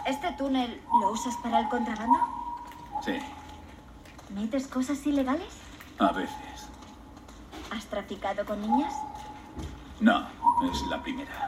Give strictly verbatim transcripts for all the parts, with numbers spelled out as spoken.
¿Este túnel lo usas para el contrabando? Sí, ¿Metes cosas ilegales? a veces. ¿Has traficado con niñas? No, es la primera.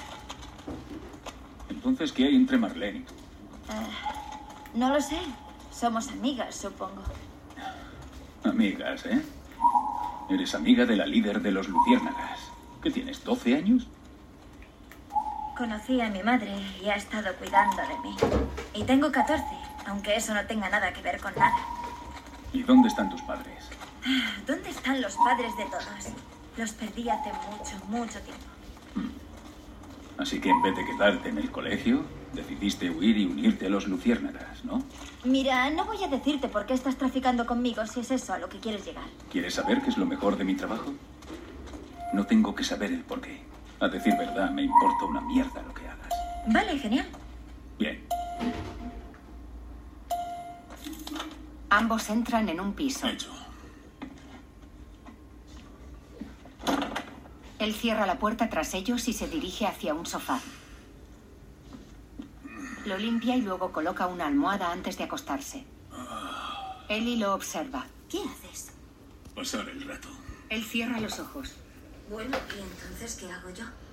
Entonces, ¿qué hay entre Marlene y tú? Uh, no lo sé. Somos amigas, supongo. Amigas, ¿eh? Eres amiga de la líder de los luciérnagas. ¿Qué tienes, doce años? Conocí a mi madre y ha estado cuidando de mí. Y tengo catorce, aunque eso no tenga nada que ver con nada. ¿Y dónde están tus padres? ¿Dónde están los padres de todos? Los perdí hace mucho, mucho tiempo. Así que en vez de quedarte en el colegio, decidiste huir y unirte a los luciérnagas, ¿no? Mira, no voy a decirte por qué estás traficando conmigo si es eso a lo que quieres llegar. ¿Quieres saber qué es lo mejor de mi trabajo? No tengo que saber el porqué. A decir verdad, me importa una mierda lo que hagas. Vale, genial. Bien. Ambos entran en un piso. Hecho. Él cierra la puerta tras ellos y se dirige hacia un sofá. Lo limpia y luego coloca una almohada antes de acostarse. Ellie lo observa. ¿Qué haces? Pasar el rato. Él cierra los ojos. Bueno, ¿y entonces qué hago yo?